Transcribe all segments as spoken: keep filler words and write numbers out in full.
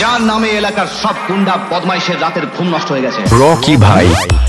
যার নামে এলাকার সব গুন্ডা বদমাইশের রাতের ঘুম নষ্ট হয়ে গেছে। রকি ভাই।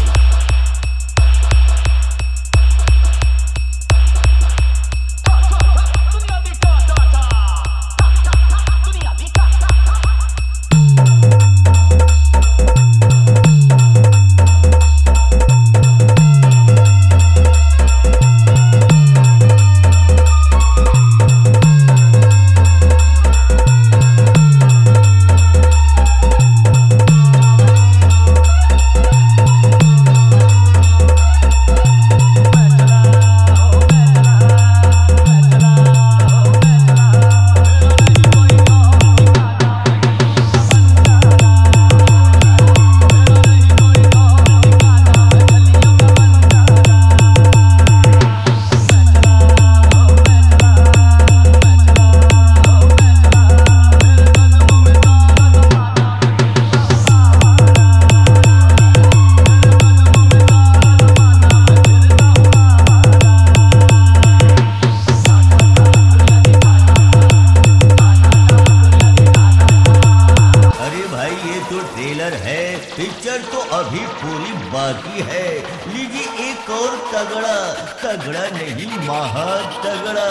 ट्रेलर है, पिक्चर तो अभी पूरी बाकी है। लीजिए एक और तगड़ा, तगड़ा नहीं महा तगड़ा।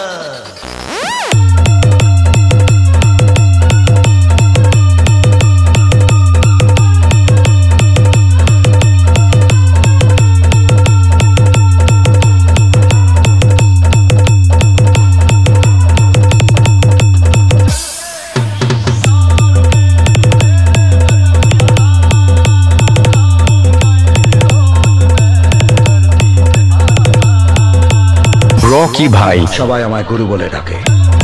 রকি ভাই। সবাই আমায় গুরু বলে ডাকে।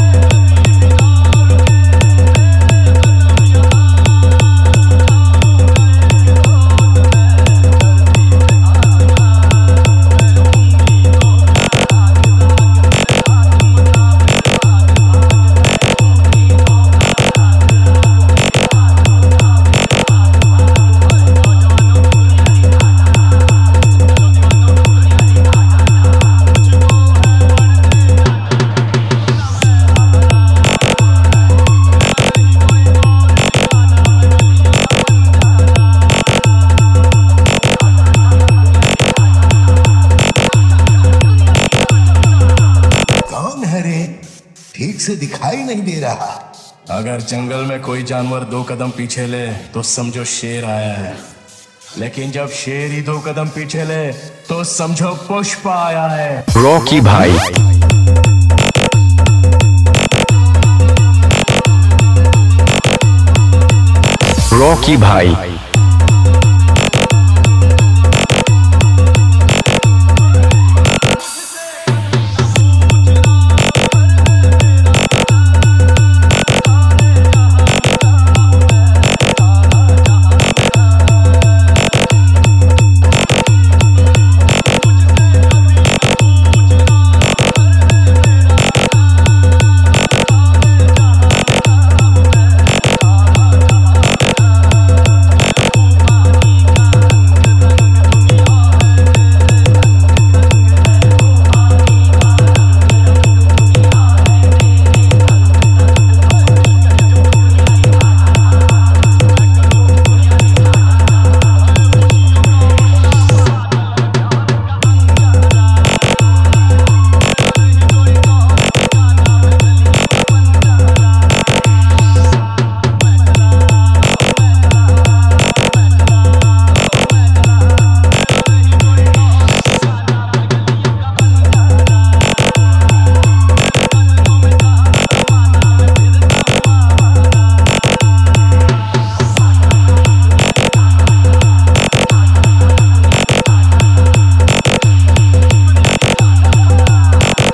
ठीक से दिखाई नहीं दे रहा। अगर जंगल में कोई जानवर दो कदम पीछे ले तो समझो शेर आया है, लेकिन जब शेर ही दो कदम पीछे ले तो समझो पुष्प आया है। रॉकी भाई। रॉकी भाई।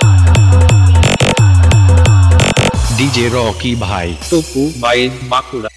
डीजे रॉकी भाई, टुकु बाई बाकुड़ा।